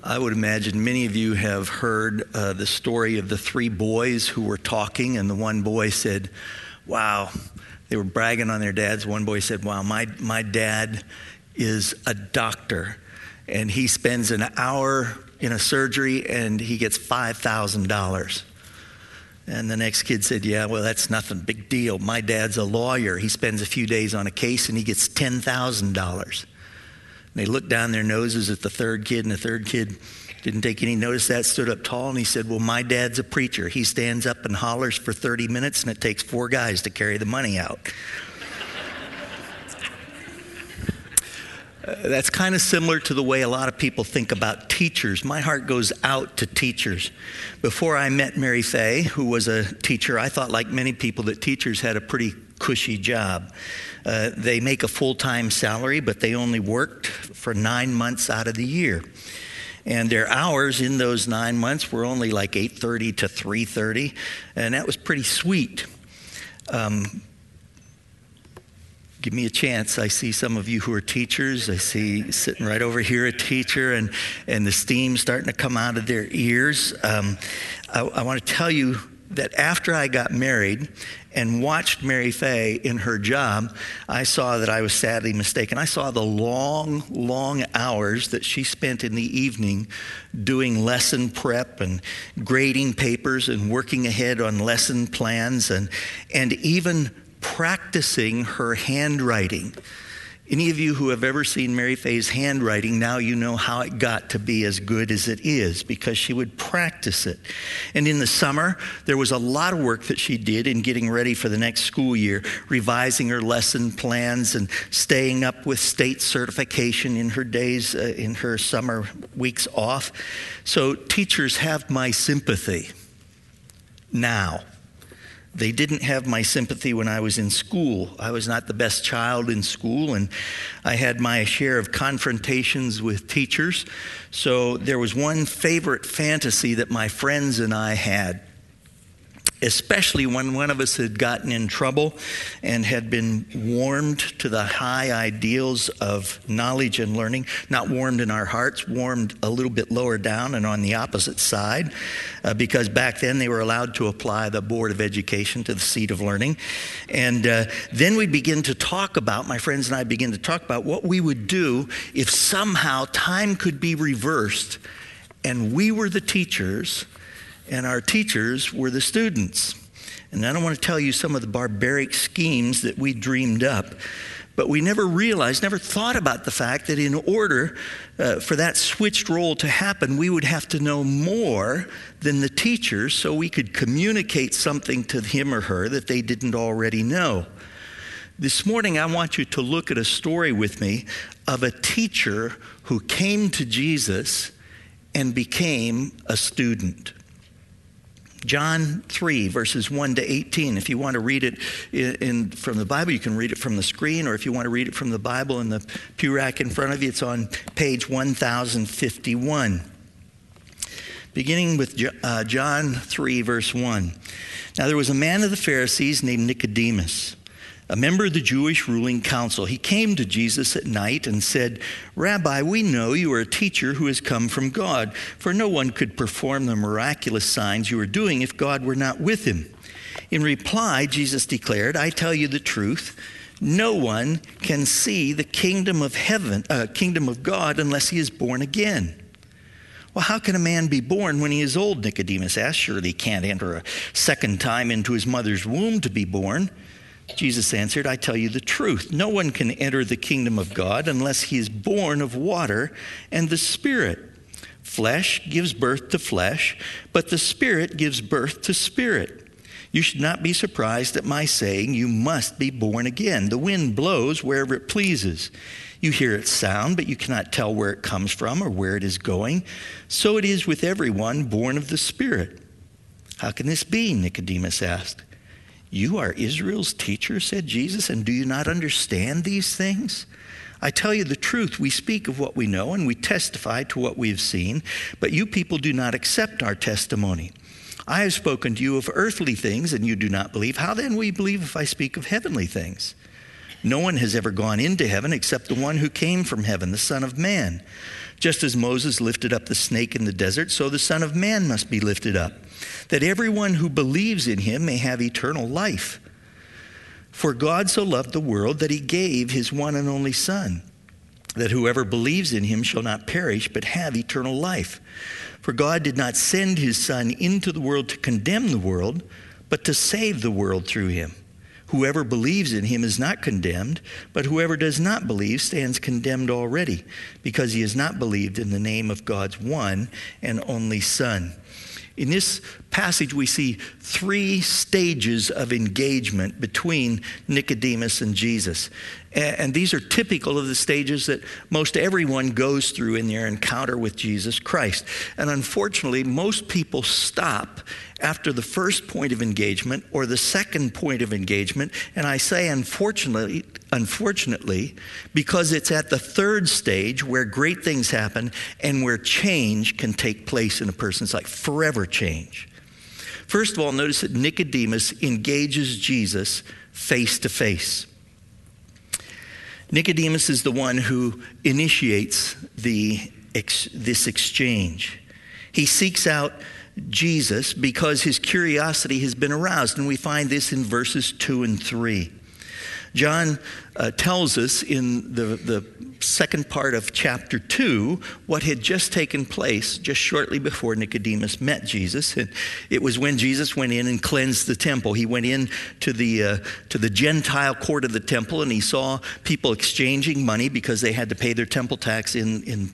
I would imagine many of you have heard the story of the three boys who were talking, and the one boy said, wow, they were bragging on their dads. One boy said, wow, my dad is a doctor, and he spends an hour in a surgery, and he gets $5,000. And the next kid said, yeah, well, that's nothing, big deal. My dad's a lawyer. He spends a few days on a case, and he gets $10,000. They looked down their noses at the third kid, and the third kid didn't take any notice of that, stood up tall, and he said, well, my dad's a preacher. He stands up and hollers for 30 minutes, and it takes 4 guys to carry the money out. That's kind of similar to the way a lot of people think about teachers. My heart goes out to teachers. Before I met Mary Faye, who was a teacher, I thought, like many people, that teachers had a pretty cushy job. They make a full-time salary, but they only worked for 9 months out of the year. And their hours in those 9 months were only like 8:30 to 3:30, and that was pretty sweet. Give me a chance. I see some of you who are teachers. I see sitting right over here a teacher, and the steam starting to come out of their ears. I want to tell you that after I got married and watched Mary Faye in her job, I saw that I was sadly mistaken. I saw the long, long hours that she spent in the evening doing lesson prep and grading papers and working ahead on lesson plans and even practicing her handwriting. Any of you who have ever seen Mary Faye's handwriting, now you know how it got to be as good as it is, because she would practice it. And in the summer, there was a lot of work that she did in getting ready for the next school year, revising her lesson plans and staying up with state certification in her days, in her summer weeks off. So teachers have my sympathy now. They didn't have my sympathy when I was in school. I was not the best child in school, and I had my share of confrontations with teachers. So there was one favorite fantasy that my friends and I had, especially when one of us had gotten in trouble and had been warmed to the high ideals of knowledge and learning. Not warmed in our hearts, warmed a little bit lower down and on the opposite side, because back then they were allowed to apply the Board of Education to the seat of learning. And then we'd begin to talk about, my friends and I begin to talk about what we would do if somehow time could be reversed and we were the teachers and our teachers were the students. And I don't want to tell you some of the barbaric schemes that we dreamed up, but we never realized, never thought about the fact that in order for that switched role to happen, we would have to know more than the teachers so we could communicate something to him or her that they didn't already know. This morning, I want you to look at a story with me of a teacher who came to Jesus and became a student. John 3, verses 1 to 18. If you want to read it from the Bible, you can read it from the screen, or if you want to read it from the Bible in the pew rack in front of you, it's on page 1051. Beginning with John 3, verse 1. Now there was a man of the Pharisees named Nicodemus, a member of the Jewish ruling council. He came to Jesus at night and said, Rabbi, we know you are a teacher who has come from God, for no one could perform the miraculous signs you are doing if God were not with him. In reply, Jesus declared, I tell you the truth, no one can see the kingdom of God unless he is born again. Well, how can a man be born when he is old? Nicodemus asked. Surely he can't enter a second time into his mother's womb to be born. Jesus answered, I tell you the truth. No one can enter the kingdom of God unless he is born of water and the Spirit. Flesh gives birth to flesh, but the Spirit gives birth to spirit. You should not be surprised at my saying, you must be born again. The wind blows wherever it pleases. You hear its sound, but you cannot tell where it comes from or where it is going. So it is with everyone born of the Spirit. How can this be? Nicodemus asked. You are Israel's teacher, said Jesus, and do you not understand these things? I tell you the truth, we speak of what we know and we testify to what we have seen, but you people do not accept our testimony. I have spoken to you of earthly things and you do not believe. How then will you believe if I speak of heavenly things? No one has ever gone into heaven except the one who came from heaven, the Son of Man. Just as Moses lifted up the snake in the desert, so the Son of Man must be lifted up, that everyone who believes in him may have eternal life. For God so loved the world that he gave his one and only Son, that whoever believes in him shall not perish but have eternal life. For God did not send his Son into the world to condemn the world, but to save the world through him. Whoever believes in him is not condemned, but whoever does not believe stands condemned already, because he has not believed in the name of God's one and only Son. In this passage, we see three stages of engagement between Nicodemus and Jesus. And these are typical of the stages that most everyone goes through in their encounter with Jesus Christ. And unfortunately, most people stop after the first point of engagement or the second point of engagement. And I say unfortunately, because it's at the third stage where great things happen and where change can take place in a person's life, forever change. First of all, notice that Nicodemus engages Jesus face to face. Nicodemus is the one who initiates this exchange. He seeks out Jesus because his curiosity has been aroused, and we find this in verses 2 and 3. John tells us in the second part of chapter 2 what had just taken place just shortly before Nicodemus met Jesus. And it was when Jesus went in and cleansed the temple. He went in to the Gentile court of the temple, and he saw people exchanging money because they had to pay their temple tax in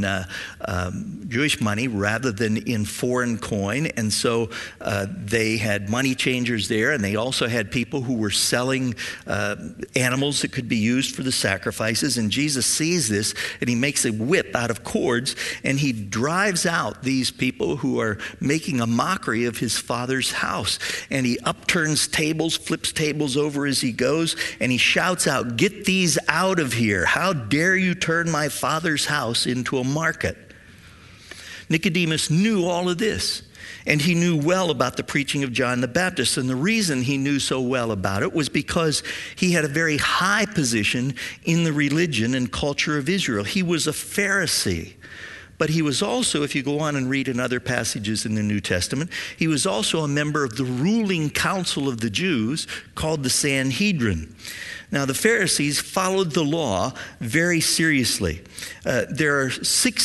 Jewish money rather than in foreign coin. And so they had money changers there, and they also had people who were selling animals that could be used for the sacrifices. And Jesus sees this, and he makes a whip out of cords, and he drives out these people who are making a mockery of his Father's house. And he upturns tables, flips tables over as he goes, and he shouts out, "Get these out of here. How dare you turn my Father's house into a market?" Nicodemus knew all of this. And he knew well about the preaching of John the Baptist. And the reason he knew so well about it was because he had a very high position in the religion and culture of Israel. He was a Pharisee. But he was also, if you go on and read in other passages in the New Testament, he was also a member of the ruling council of the Jews called the Sanhedrin. Now, the Pharisees followed the law very seriously. There are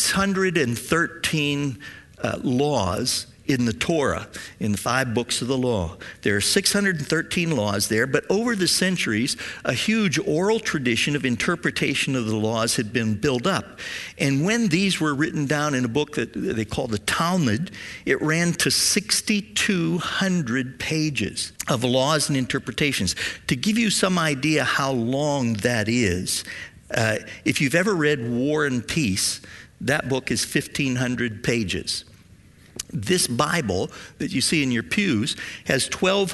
613 laws in the Torah, in the 5 books of the law. There are 613 laws there, but over the centuries, a huge oral tradition of interpretation of the laws had been built up. And when these were written down in a book that they call the Talmud, it ran to 6,200 pages of laws and interpretations. To give you some idea how long that is, if you've ever read War and Peace, that book is 1,500 pages. This Bible that you see in your pews has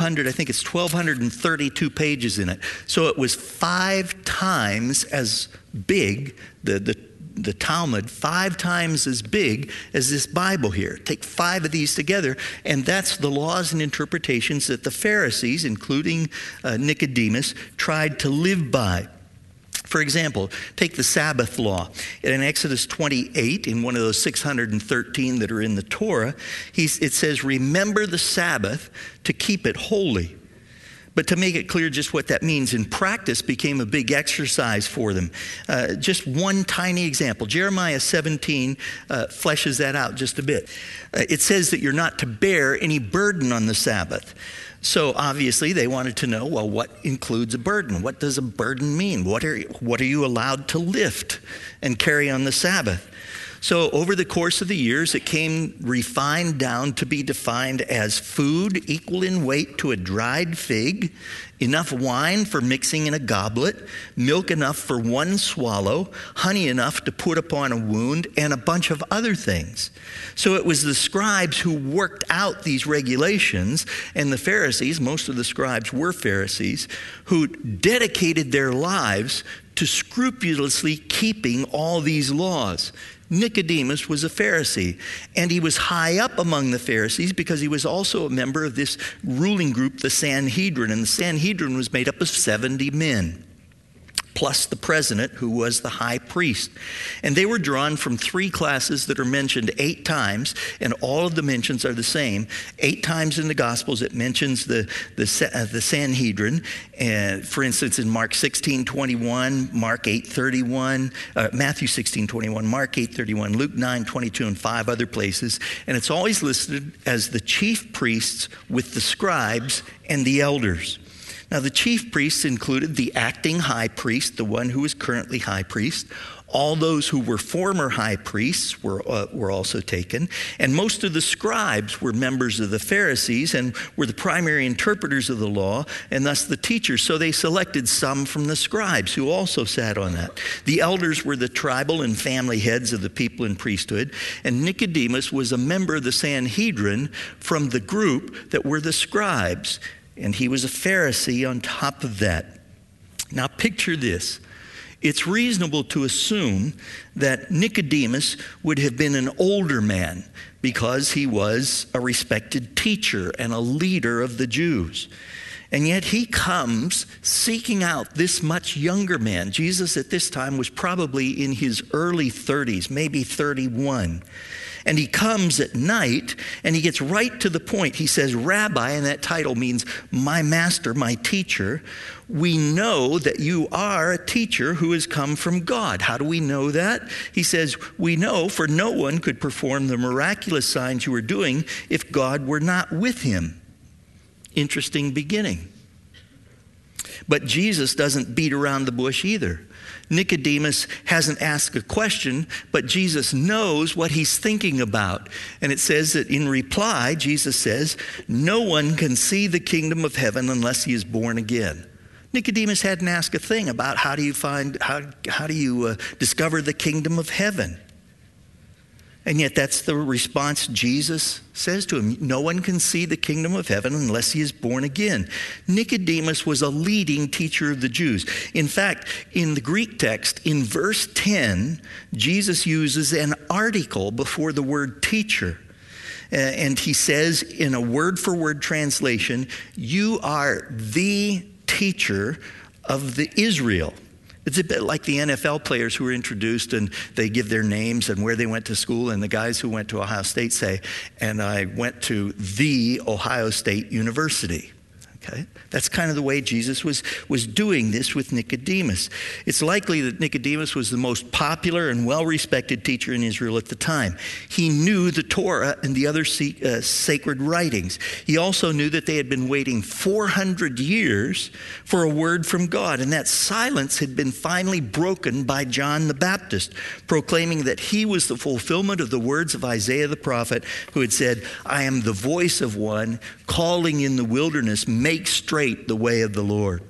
1,232 pages in it. So it was 5 times as big, the Talmud, 5 times as big as this Bible here. Take 5 of these together, and that's the laws and interpretations that the Pharisees, including Nicodemus, tried to live by. For example, take the Sabbath law. In Exodus 28, in one of those 613 that are in the Torah, it says, "Remember the Sabbath to keep it holy." But to make it clear just what that means in practice became a big exercise for them. Just one tiny example. Jeremiah 17 fleshes that out just a bit. It says that you're not to bear any burden on the Sabbath. So obviously they wanted to know, well, what includes a burden? What does a burden mean? What are you allowed to lift and carry on the Sabbath? So over the course of the years, it came refined down to be defined as food equal in weight to a dried fig, enough wine for mixing in a goblet, milk enough for 1 swallow, honey enough to put upon a wound, and a bunch of other things. So it was the scribes who worked out these regulations, and the Pharisees, most of the scribes were Pharisees, who dedicated their lives to scrupulously keeping all these laws. Nicodemus was a Pharisee, and he was high up among the Pharisees because he was also a member of this ruling group, the Sanhedrin, and the Sanhedrin was made up of 70 men. plus the president, who was the high priest. And they were drawn from three classes that are mentioned 8 times, and all of the mentions are the same. 8 times in the Gospels it mentions the Sanhedrin. And for instance, in Mark 16:21, Mark 8:31, Matthew 16:21, Mark 8:31, Luke 9:22, and 5 other places. And it's always listed as the chief priests with the scribes and the elders. Now, the chief priests included the acting high priest, the one who is currently high priest. All those who were former high priests were also taken. And most of the scribes were members of the Pharisees and were the primary interpreters of the law and thus the teachers. So they selected some from the scribes who also sat on that. The elders were the tribal and family heads of the people in priesthood. And Nicodemus was a member of the Sanhedrin from the group that were the scribes. And he was a Pharisee on top of that. Now picture this. It's reasonable to assume that Nicodemus would have been an older man because he was a respected teacher and a leader of the Jews. And yet he comes seeking out this much younger man. Jesus at this time was probably in his early 30s, maybe 31. And he comes at night and he gets right to the point. He says, Rabbi, and that title means my master, my teacher. We know that you are a teacher who has come from God. How do we know that? He says, we know, for no one could perform the miraculous signs you are doing if God were not with him. Interesting beginning. But Jesus doesn't beat around the bush either. Nicodemus hasn't asked a question, but Jesus knows what he's thinking about. And it says that in reply, Jesus says, no one can see the kingdom of heaven unless he is born again. Nicodemus hadn't asked a thing about how do you discover the kingdom of heaven. And yet that's the response Jesus says to him. No one can see the kingdom of heaven unless he is born again. Nicodemus was a leading teacher of the Jews. In fact, in the Greek text, in verse 10, Jesus uses an article before the word teacher. And he says in a word-for-word translation, you are the teacher of the Israel. It's a bit like the NFL players who are introduced and they give their names and where they went to school, and the guys who went to Ohio State say, and I went to the Ohio State University. Okay? That's kind of the way Jesus was doing this with Nicodemus. It's likely that Nicodemus was the most popular and well-respected teacher in Israel at the time. He knew the Torah and the other sacred writings. He also knew that they had been waiting 400 years for a word from God, and that silence had been finally broken by John the Baptist, proclaiming that he was the fulfillment of the words of Isaiah the prophet, who had said, I am the voice of one calling in the wilderness, make straight the way of the Lord.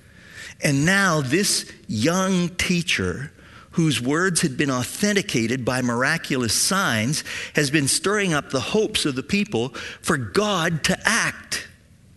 And now this young teacher, whose words had been authenticated by miraculous signs, has been stirring up the hopes of the people for God to act.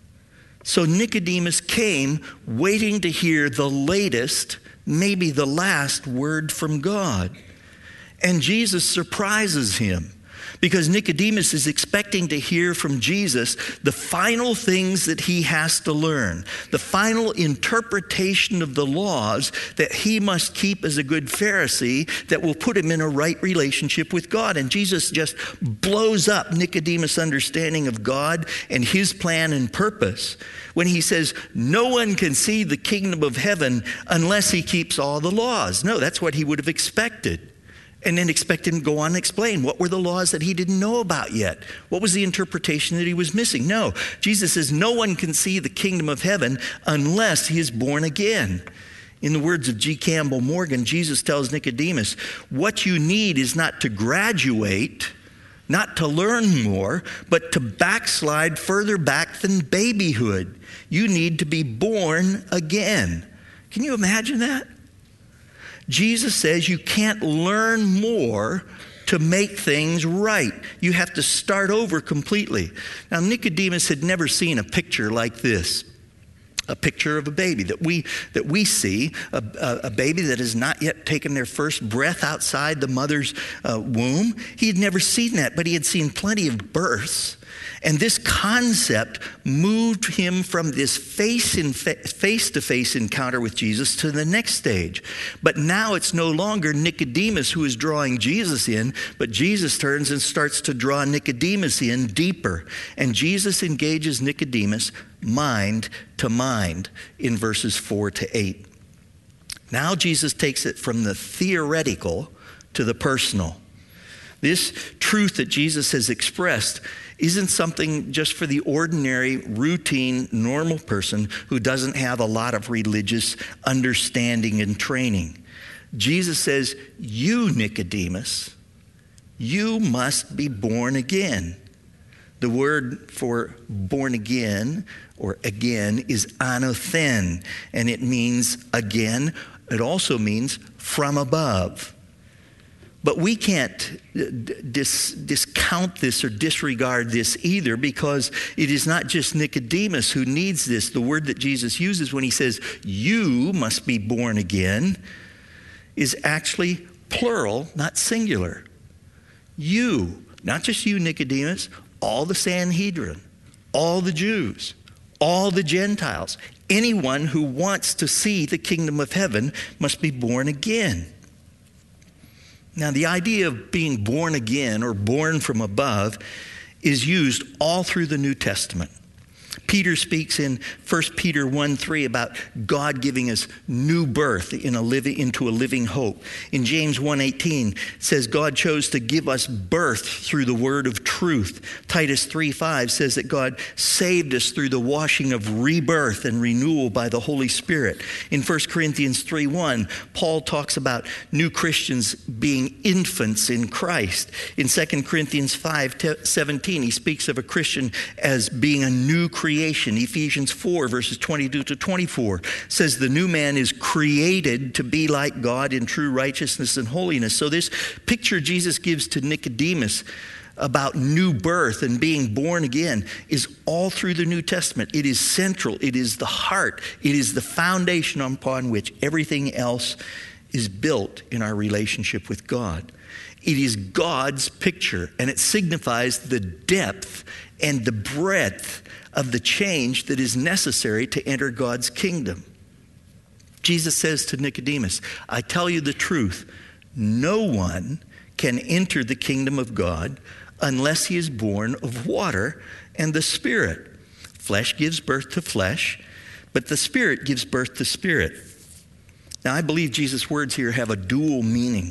So Nicodemus came waiting to hear the latest, maybe the last word from God. And Jesus surprises him, because Nicodemus is expecting to hear from Jesus the final things that he has to learn, the final interpretation of the laws that he must keep as a good Pharisee that will put him in a right relationship with God. And Jesus just blows up Nicodemus' understanding of God and his plan and purpose when he says, no one can see the kingdom of heaven unless he keeps all the laws. No, that's what he would have expected. And then expect him to go on and explain what were the laws that he didn't know about yet. What was the interpretation that he was missing? No, Jesus says no one can see the kingdom of heaven unless he is born again. In the words of G. Campbell Morgan, Jesus tells Nicodemus, what you need is not to graduate, not to learn more, but to backslide further back than babyhood. You need to be born again. Can you imagine that? Jesus says you can't learn more to make things right. You have to start over completely. Now, Nicodemus had never seen a picture like this. A picture of a baby that we see, a baby that has not yet taken their first breath outside the mother's womb. He had never seen that, but he had seen plenty of births. And this concept moved him from this face-to-face encounter with Jesus to the next stage. But now it's no longer Nicodemus who is drawing Jesus in, but Jesus turns and starts to draw Nicodemus in deeper. And Jesus engages Nicodemus mind to mind in verses 4 to 8. Now Jesus takes it from the theoretical to the personal. This truth that Jesus has expressed isn't something just for the ordinary, routine, normal person who doesn't have a lot of religious understanding and training. Jesus says, you, Nicodemus, you must be born again. The word for born again or again is anothen, and it means again. It also means from above. But we can't discount this or disregard this either, because it is not just Nicodemus who needs this. The word that Jesus uses when he says, you must be born again, is actually plural, not singular. You, not just you, Nicodemus, all the Sanhedrin, all the Jews, all the Gentiles, anyone who wants to see the kingdom of heaven must be born again. Now, the idea of being born again or born from above is used all through the New Testament. Peter speaks in 1 Peter 1:3 about God giving us new birth into a living hope. In James 1:18 says God chose to give us birth through the word of truth. Titus 3:5 says that God saved us through the washing of rebirth and renewal by the Holy Spirit. In 1 Corinthians 3:1, Paul talks about new Christians being infants in Christ. In 2 Corinthians 5:17, he speaks of a Christian as being a new creation. Ephesians 4 verses 22 to 24 says the new man is created to be like God in true righteousness and holiness. So this picture Jesus gives to Nicodemus about new birth and being born again is all through the New Testament. It is central. It is the heart. It is the foundation upon which everything else is built in our relationship with God. It is God's picture, and it signifies the depth and the breadth of the change that is necessary to enter God's kingdom. Jesus says to Nicodemus, I tell you the truth, no one can enter the kingdom of God unless he is born of water and the Spirit. Flesh gives birth to flesh, but the Spirit gives birth to spirit. Now, I believe Jesus' words here have a dual meaning.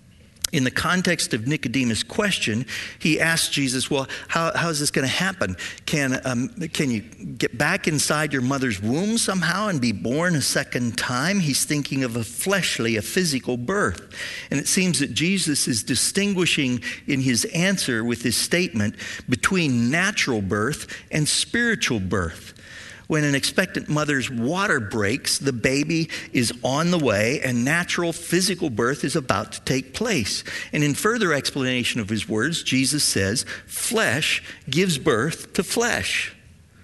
In the context of Nicodemus' question, he asked Jesus, well, how is this going to happen? Can you get back inside your mother's womb somehow and be born a second time? He's thinking of a physical birth. And it seems that Jesus is distinguishing in his answer with his statement between natural birth and spiritual birth. When an expectant mother's water breaks, the baby is on the way and natural physical birth is about to take place. And in further explanation of his words, Jesus says, flesh gives birth to flesh.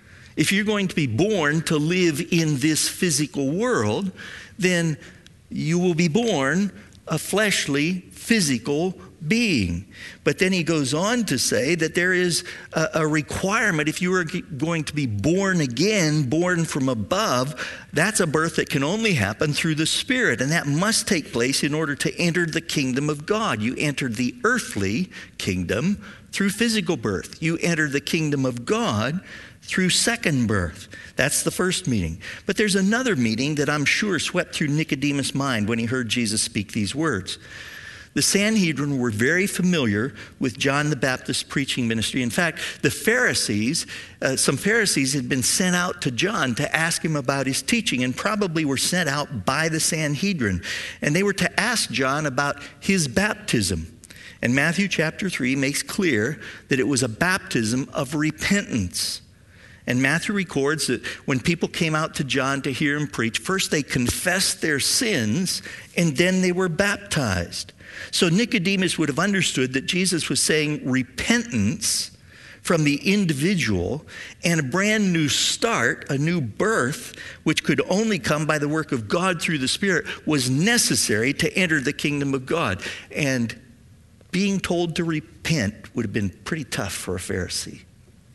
If you're going to be born to live in this physical world, then you will be born a fleshly, physical being. But then he goes on to say that there is a requirement. If you are going to be born again, born from above, that's a birth that can only happen through the Spirit, and that must take place in order to enter the kingdom of God. You enter the earthly kingdom through physical birth. You enter the kingdom of God through second birth. That's the first meaning. But there's another meaning that I'm sure swept through Nicodemus' mind when he heard Jesus speak these words. The Sanhedrin were very familiar with John the Baptist's preaching ministry. In fact, the Pharisees, some Pharisees had been sent out to John to ask him about his teaching, and probably were sent out by the Sanhedrin. And they were to ask John about his baptism. And Matthew chapter 3 makes clear that it was a baptism of repentance. And Matthew records that when people came out to John to hear him preach, first they confessed their sins, and then they were baptized. So Nicodemus would have understood that Jesus was saying repentance from the individual and a brand new start, a new birth, which could only come by the work of God through the Spirit, was necessary to enter the kingdom of God. And being told to repent would have been pretty tough for a Pharisee.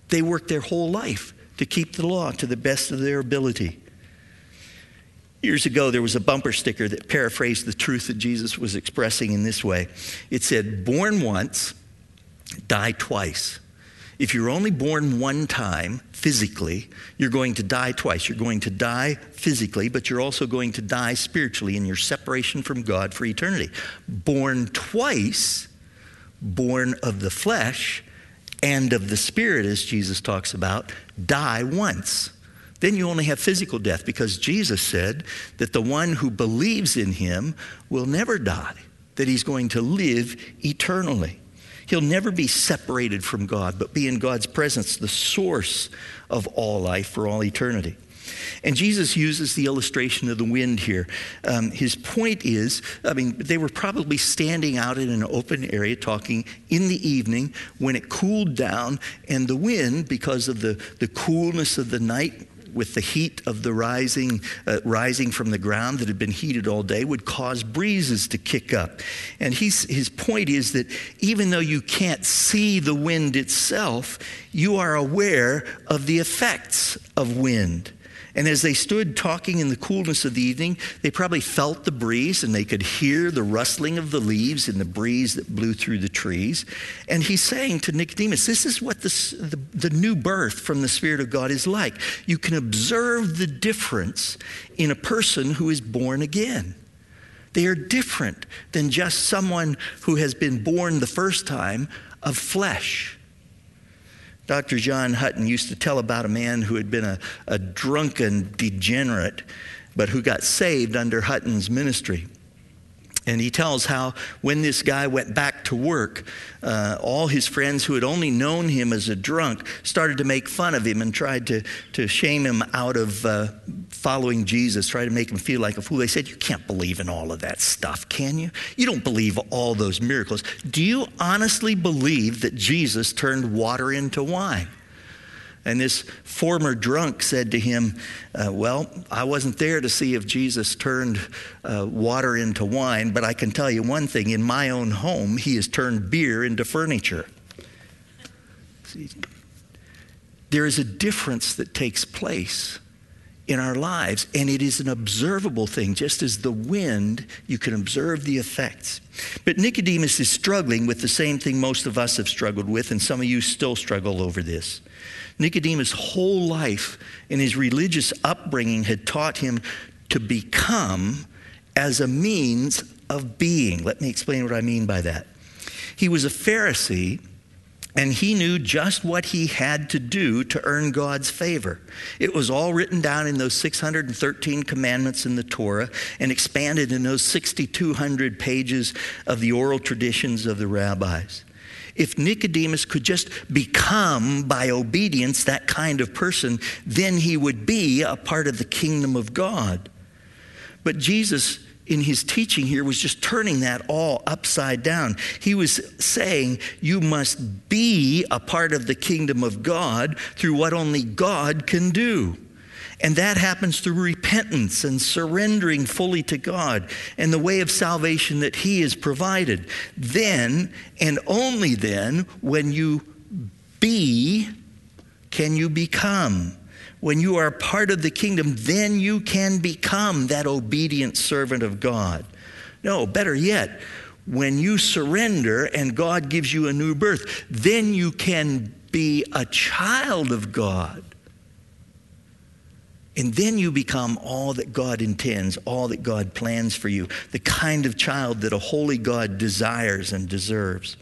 They work their whole life to keep the law to the best of their ability. Years ago, there was a bumper sticker that paraphrased the truth that Jesus was expressing in this way. It said, born once, die twice. If you're only born one time physically, you're going to die twice. You're going to die physically, but you're also going to die spiritually in your separation from God for eternity. Born twice, born of the flesh and of the spirit, as Jesus talks about, die once. Then you only have physical death, because Jesus said that the one who believes in him will never die, that he's going to live eternally. He'll never be separated from God, but be in God's presence, the source of all life for all eternity. And Jesus uses the illustration of the wind here. His point is, they were probably standing out in an open area talking in the evening when it cooled down, and the wind, because of the coolness of the night, with the heat of the rising from the ground that had been heated all day, would cause breezes to kick up. And his point is that even though you can't see the wind itself, you are aware of the effects of wind. And as they stood talking in the coolness of the evening, they probably felt the breeze, and they could hear the rustling of the leaves in the breeze that blew through the trees. And he's saying to Nicodemus, this is what the new birth from the Spirit of God is like. You can observe the difference in a person who is born again. They are different than just someone who has been born the first time of flesh. Dr. John Hutton used to tell about a man who had been a drunken degenerate, but who got saved under Hutton's ministry. And he tells how when this guy went back to work, all his friends who had only known him as a drunk started to make fun of him and tried to shame him out of following Jesus, try to make him feel like a fool. They said, you can't believe in all of that stuff, can you? You don't believe all those miracles. Do you honestly believe that Jesus turned water into wine? And this former drunk said to him, well, I wasn't there to see if Jesus turned water into wine, but I can tell you one thing. In my own home, he has turned beer into furniture. See, there is a difference that takes place in our lives, and it is an observable thing. Just as the wind, you can observe the effects. But Nicodemus is struggling with the same thing most of us have struggled with, and some of you still struggle over this. Nicodemus' whole life in his religious upbringing had taught him to become as a means of being. Let me explain what I mean by that. He was a Pharisee, and he knew just what he had to do to earn God's favor. It was all written down in those 613 commandments in the Torah and expanded in those 6,200 pages of the oral traditions of the rabbis. If Nicodemus could just become, by obedience, that kind of person, then he would be a part of the kingdom of God. But Jesus, in his teaching here, was just turning that all upside down. He was saying you must be a part of the kingdom of God through what only God can do. And that happens through repentance and surrendering fully to God and the way of salvation that he has provided. Then, and only then, when you be, can you become. When you are part of the kingdom, then you can become that obedient servant of God. No, better yet, when you surrender and God gives you a new birth, then you can be a child of God. And then you become all that God intends, all that God plans for you, the kind of child that a holy God desires and deserves.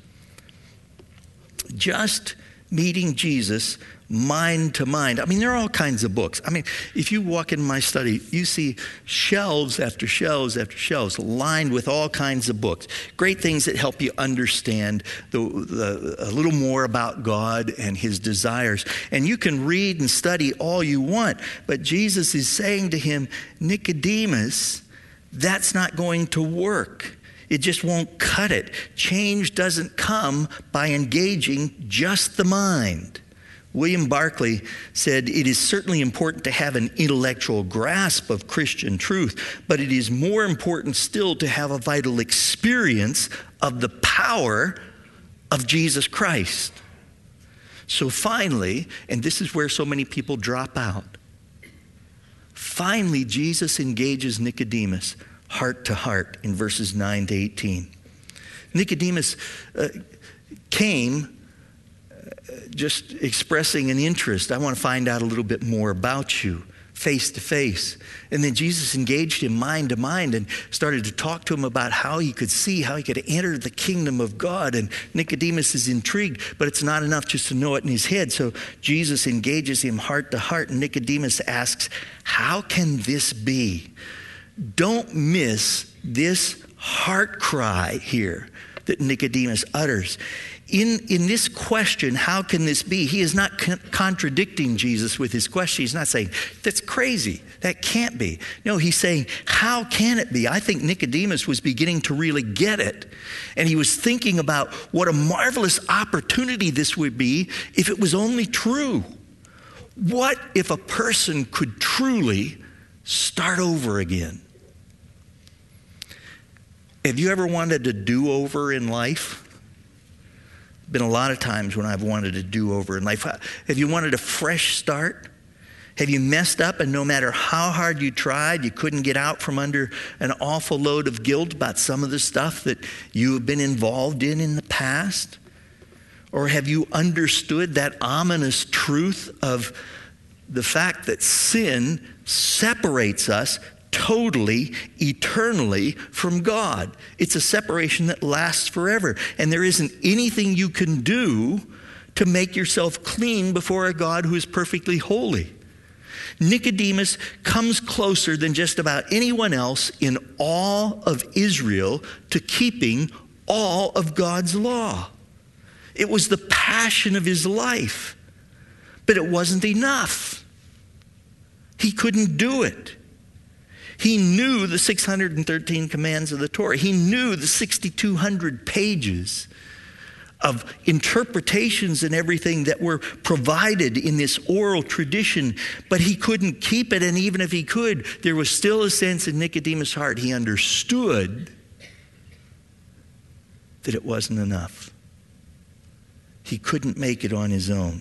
Just meeting Jesus mind to mind. There are all kinds of books. If you walk in my study, you see shelves after shelves after shelves lined with all kinds of books. Great things that help you understand a little more about God and his desires. And you can read and study all you want. But Jesus is saying to him, Nicodemus, that's not going to work. It just won't cut it. Change doesn't come by engaging just the mind. William Barclay said, it is certainly important to have an intellectual grasp of Christian truth, but it is more important still to have a vital experience of the power of Jesus Christ. So finally, and this is where so many people drop out, finally Jesus engages Nicodemus heart to heart in verses 9 to 18. Nicodemus came just expressing an interest. I want to find out a little bit more about you, face to face. And then Jesus engaged him mind to mind and started to talk to him about how he could see, how he could enter the kingdom of God. And Nicodemus is intrigued, but it's not enough just to know it in his head. So Jesus engages him heart to heart, and Nicodemus asks, how can this be? Don't miss this heart cry here that Nicodemus utters. In this question, how can this be? He is not contradicting Jesus with his question. He's not saying, that's crazy. That can't be. No, he's saying, how can it be? I think Nicodemus was beginning to really get it. And he was thinking about what a marvelous opportunity this would be if it was only true. What if a person could truly start over again? Have you ever wanted a do-over in life? Been a lot of times when I've wanted a do-over in life. Have you wanted a fresh start? Have you messed up and no matter how hard you tried, you couldn't get out from under an awful load of guilt about some of the stuff that you have been involved in the past? Or have you understood that ominous truth of the fact that sin separates us totally, eternally from God? It's a separation that lasts forever. And there isn't anything you can do to make yourself clean before a God who is perfectly holy. Nicodemus comes closer than just about anyone else in all of Israel to keeping all of God's law. It was the passion of his life, but it wasn't enough. He couldn't do it. He knew the 613 commands of the Torah. He knew the 6,200 pages of interpretations and everything that were provided in this oral tradition, but he couldn't keep it. And even if he could, there was still a sense in Nicodemus' heart. He understood that it wasn't enough. He couldn't make it on his own.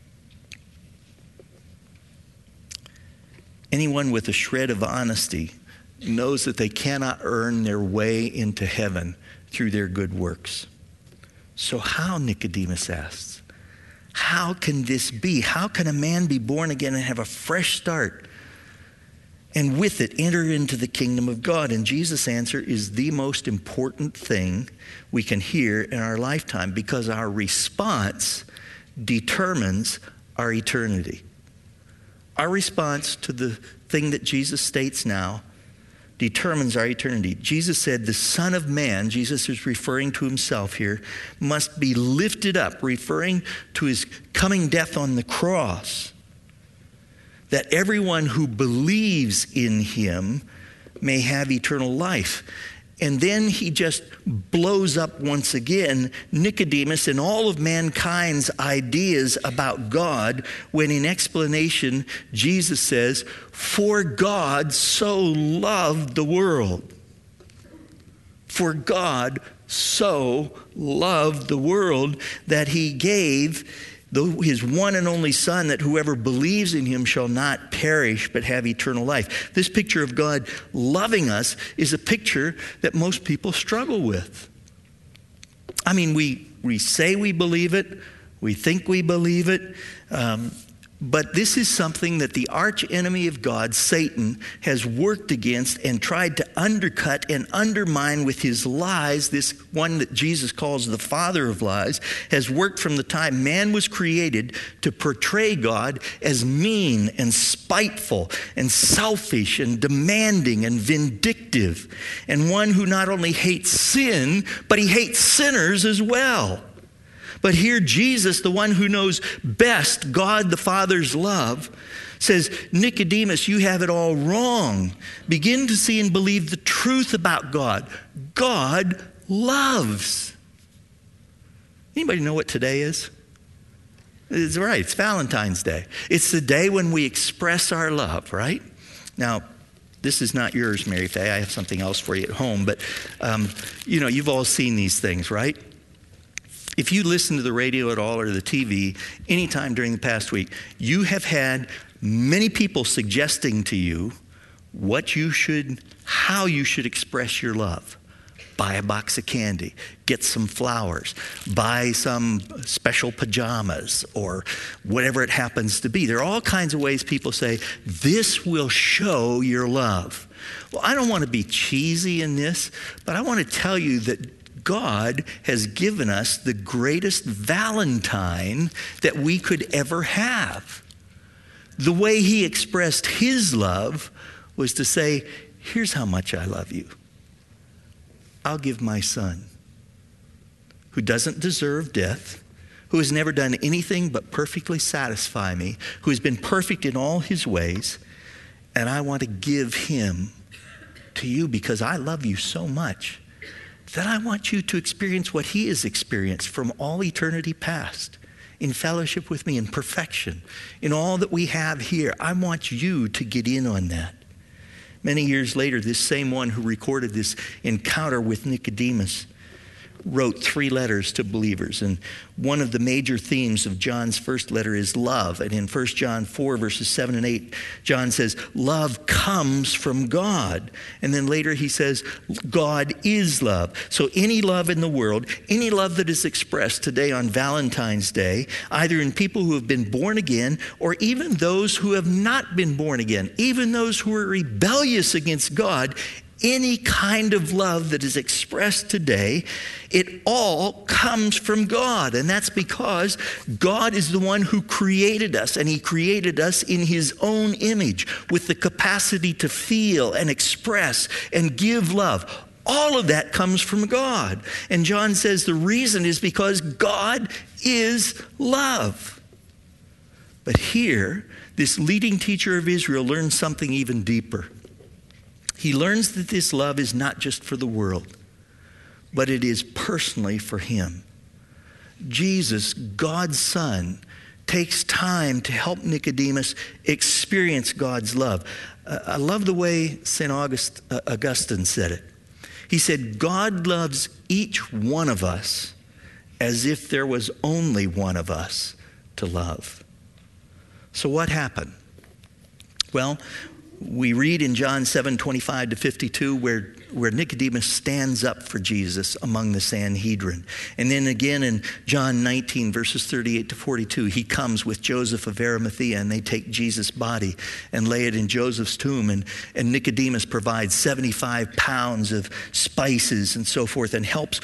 Anyone with a shred of honesty knows that they cannot earn their way into heaven through their good works. So how, Nicodemus asks, how can this be? How can a man be born again and have a fresh start and with it enter into the kingdom of God? And Jesus' answer is the most important thing we can hear in our lifetime, because our response determines our eternity. Our response to the thing that Jesus states now determines our eternity. Jesus said the Son of Man, Jesus is referring to himself here, must be lifted up, referring to his coming death on the cross, that everyone who believes in him may have eternal life. And then he just blows up once again Nicodemus and all of mankind's ideas about God, when in explanation Jesus says, for God so loved the world. For God so loved the world that he gave his one and only Son, that whoever believes in him shall not perish but have eternal life. This picture of God loving us is a picture that most people struggle with. I mean, we say we believe it, we think we believe it, but this is something that the arch enemy of God, Satan, has worked against and tried to undercut and undermine with his lies. This one that Jesus calls the father of lies has worked from the time man was created to portray God as mean and spiteful and selfish and demanding and vindictive, and one who not only hates sin, but he hates sinners as well. But here Jesus, the one who knows best God the Father's love, says, Nicodemus, you have it all wrong. Begin to see and believe the truth about God. God loves. Anybody know what today is? It's right, it's Valentine's Day. It's the day when we express our love, right? Now, this is not yours, Mary Faye. I have something else for you at home. But, you've all seen these things, right? If you listen to the radio at all or the TV anytime during the past week, you have had many people suggesting to you how you should express your love. Buy a box of candy, get some flowers, buy some special pajamas, or whatever it happens to be. There are all kinds of ways people say, this will show your love. Well, I don't want to be cheesy in this, but I want to tell you that God has given us the greatest Valentine that we could ever have. The way he expressed his love was to say, here's how much I love you. I'll give my son, who doesn't deserve death, who has never done anything but perfectly satisfy me, who has been perfect in all his ways, and I want to give him to you because I love you so much that I want you to experience what he has experienced from all eternity past, in fellowship with me, in perfection, in all that we have here. I want you to get in on that. Many years later, this same one who recorded this encounter with Nicodemus wrote 3 letters to believers. And one of the major themes of John's first letter is love. And in 1 John 4, verses 7 and 8, John says, love comes from God. And then later he says, God is love. So any love in the world, any love that is expressed today on Valentine's Day, either in people who have been born again or even those who have not been born again, even those who are rebellious against God, any kind of love that is expressed today, it all comes from God. And that's because God is the one who created us, and he created us in his own image with the capacity to feel and express and give love. All of that comes from God. And John says the reason is because God is love. But here, this leading teacher of Israel learns something even deeper. He learns that this love is not just for the world, but it is personally for him. Jesus, God's Son, takes time to help Nicodemus experience God's love. I love the way St. Augustine said it. He said, God loves each one of us as if there was only one of us to love. So what happened? Well, we read in John 7:25-52 where Nicodemus stands up for Jesus among the Sanhedrin. And then again in John 19, verses 38-42, he comes with Joseph of Arimathea, and they take Jesus' body and lay it in Joseph's tomb. And Nicodemus provides 75 pounds of spices and so forth, and helps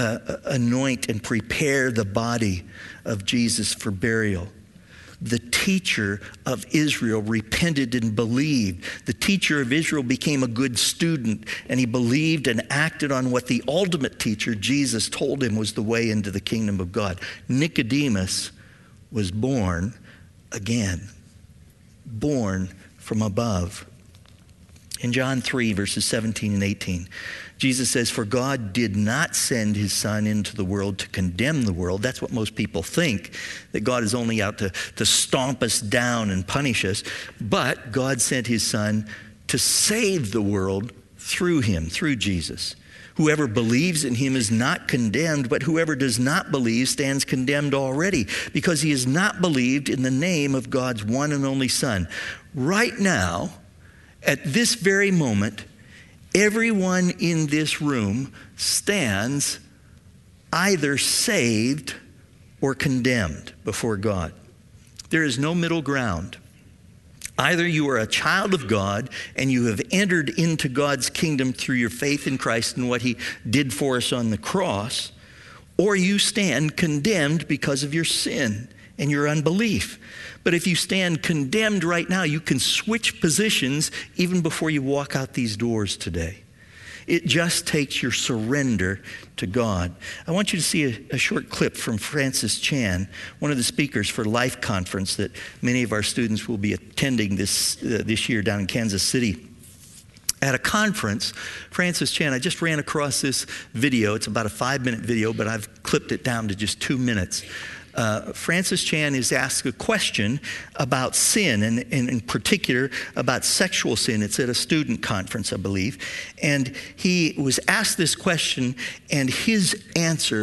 anoint and prepare the body of Jesus for burial. The teacher of Israel repented and believed. The teacher of Israel became a good student, and he believed and acted on what the ultimate teacher, Jesus, told him was the way into the kingdom of God. Nicodemus was born again, born from above. In John 3, verses 17 and 18, Jesus says, for God did not send his Son into the world to condemn the world. That's what most people think, that God is only out to stomp us down and punish us. But God sent his Son to save the world through him, through Jesus. Whoever believes in him is not condemned, but whoever does not believe stands condemned already, because he has not believed in the name of God's one and only Son. Right now, at this very moment, everyone in this room stands either saved or condemned before God. There is no middle ground. Either you are a child of God and you have entered into God's kingdom through your faith in Christ and what he did for us on the cross, or you stand condemned because of your sin and your unbelief. But if you stand condemned right now, you can switch positions even before you walk out these doors today. It just takes your surrender to God. I want you to see a short clip from Francis Chan, one of the speakers for Life Conference that many of our students will be attending this year down in Kansas City. At a conference, Francis Chan, I just ran across this video. It's about a 5-minute video, but I've clipped it down to just 2 minutes. Francis Chan is asked a question about sin, and in particular about sexual sin. It's at a student conference, I believe. And he was asked this question, and his answer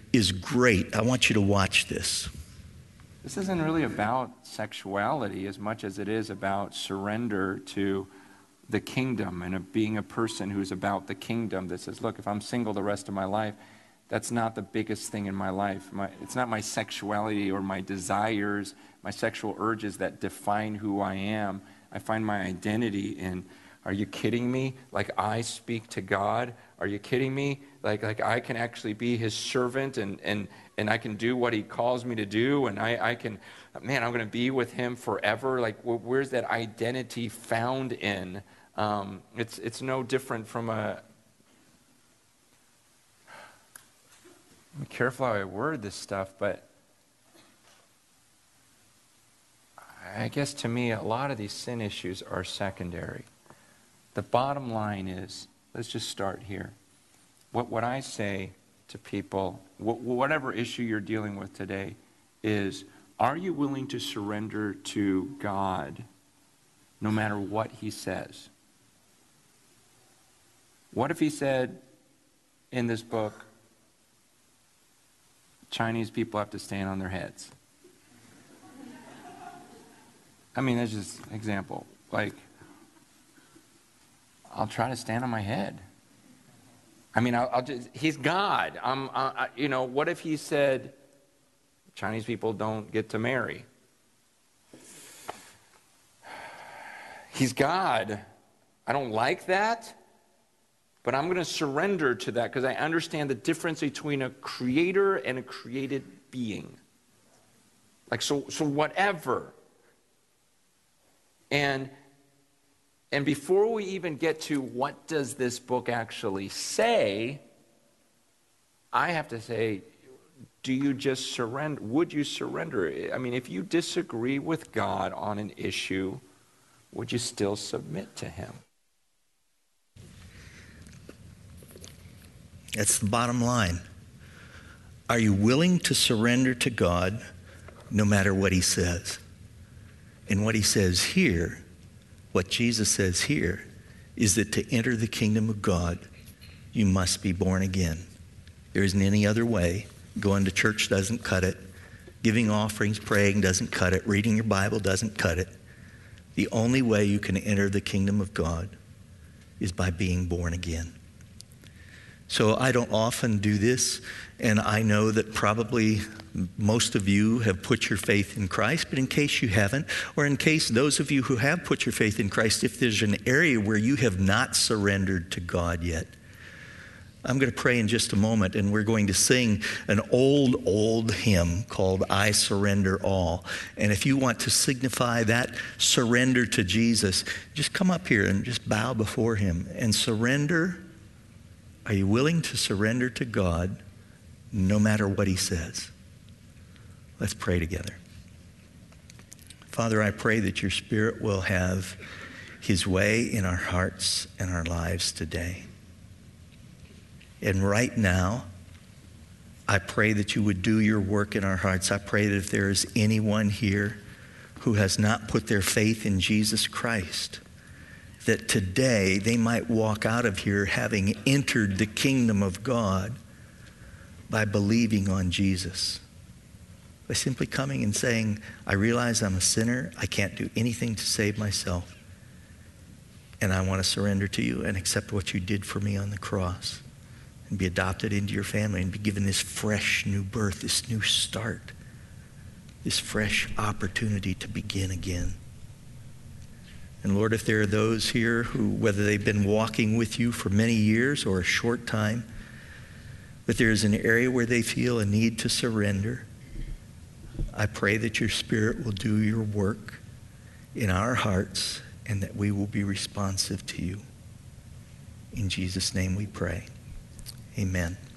is great. I want you to watch this. This isn't really about sexuality as much as it is about surrender to the kingdom and of being a person who's about the kingdom that says, look, if I'm single the rest of my life, that's not the biggest thing in my life. It's not my sexuality or my desires, my sexual urges that define who I am. I find my identity in, are you kidding me? Like I speak to God? Are you kidding me? Like I can actually be his servant and I can do what he calls me to do, and I can, man, I'm going to be with him forever. Like where's that identity found in? It's no different from I'm careful how I word this stuff, but I guess to me a lot of these sin issues are secondary. The bottom line is, let's just start here. What I say to people, whatever issue you're dealing with today, is, are you willing to surrender to God no matter what he says? What if he said in this book, Chinese people have to stand on their heads? I mean, that's just an example. Like, I'll try to stand on my head. I mean, I'll just, he's God. What if he said, Chinese people don't get to marry? He's God. I don't like that, but I'm going to surrender to that because I understand the difference between a creator and a created being. Like, so whatever. And before we even get to what does this book actually say, I have to say, do you just surrender? Would you surrender? I mean, if you disagree with God on an issue, would you still submit to him? That's the bottom line. Are you willing to surrender to God no matter what he says? And what he says here, what Jesus says here, is that to enter the kingdom of God, you must be born again. There isn't any other way. Going to church doesn't cut it. Giving offerings, praying doesn't cut it. Reading your Bible doesn't cut it. The only way you can enter the kingdom of God is by being born again. So I don't often do this, and I know that probably most of you have put your faith in Christ, but in case you haven't, or in case those of you who have put your faith in Christ, if there's an area where you have not surrendered to God yet, I'm going to pray in just a moment, and we're going to sing an old hymn called I Surrender All. And if you want to signify that surrender to Jesus, just come up here and just bow before him and surrender. Are you willing to surrender to God no matter what he says? Let's pray together. Father, I pray that your Spirit will have his way in our hearts and our lives today. And right now, I pray that you would do your work in our hearts. I pray that if there is anyone here who has not put their faith in Jesus Christ, that today they might walk out of here having entered the kingdom of God by believing on Jesus. By simply coming and saying, I realize I'm a sinner. I can't do anything to save myself. And I want to surrender to you and accept what you did for me on the cross and be adopted into your family and be given this fresh new birth, this new start, this fresh opportunity to begin again. And Lord, if there are those here who, whether they've been walking with you for many years or a short time, but there's an area where they feel a need to surrender, I pray that your Spirit will do your work in our hearts and that we will be responsive to you. In Jesus' name we pray. Amen.